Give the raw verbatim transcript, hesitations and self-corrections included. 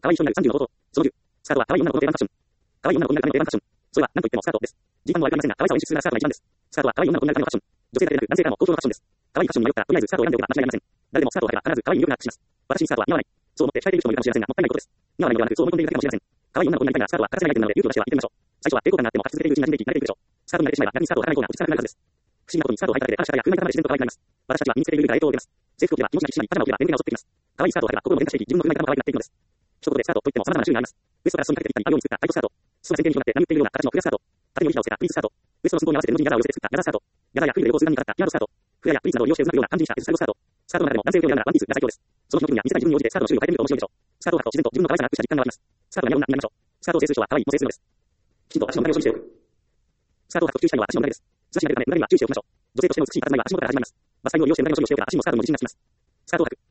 可愛い人になるさんじゅうの冒頭。そのじゅう。スタートは可愛い女の子の定番ファッション。可愛い女の子になるための定番ファッション。それは何と言ってもスタートです。時間もありませんが、可愛さを演出するならスタートが一番です。スタートは可愛い女の子になるためのファッション。女性だけでなく男性からも高等なファッションです。可愛いファッションに迷ったらとりあえずスタートを選んでおけば間違いありません。誰でもスタートをかけば必ず可愛い魅力がアップします。私にスタートは似合わない。そう思って控えている人もいるかもしれませんが、もったいないことです。似合わないのではなく、そう思い込んでいるだけかもしれません。可愛い女の子になりたいならスタートは欠かせないアイテムなので、勇気を出しては行ってみましょう。最初は抵抗感があっても書き続けているうちに馴染んでいき、慣れていくでしょう。スタートに慣れてしまえば逆にスタートを書かない方が落ち着かなくなるはずです。不思議なことにスタートを書いただけで嵐からや空間が自然と可愛くなります。私たちは身につけているルールから影響を受けます。制服を着れば気持ちが引き締まり、パジャマを着れば眠気が襲ってきます。可愛いスタートを書けば心も変化していき、自分の不満からも可愛くなっていくのです。一言でスタートといっても様々な種類があります。ウエストから裾にかけてぴったり合うように作ったタイトスタート。裾が前提に広がって波打っているような形のフラスタート。縦にも板をつけたプリーツスタート。ウエストの寸法に合わせて布地にギャザーを寄せて作ったギャザースタート。ギャザーやフリルで横図がかかったピアノスタート。フラやプリーツなどを利用して渦巻くような感じにした S サイドスタート。スタートの中でも男性用ならワンピースが最強です。その日の気分や見せたい自分に応じてスタートの種類を変えてみると面白いでしょう。スタートを書くと自然と自分の可愛さがアップした実感が湧きます。スタートが似合う女になりましょう。スタートを制する人は可愛いも制するのです。きちんと足の長を処理しておく。スタートを書くと注意したいのは足の長です。素足になれるため長には注意しておきましょう。女性としての美しい佇まいは足元から始まります。バスタイムを利用して長の処理をしておけば足にもスタートの自信がつきます。スタートを書く。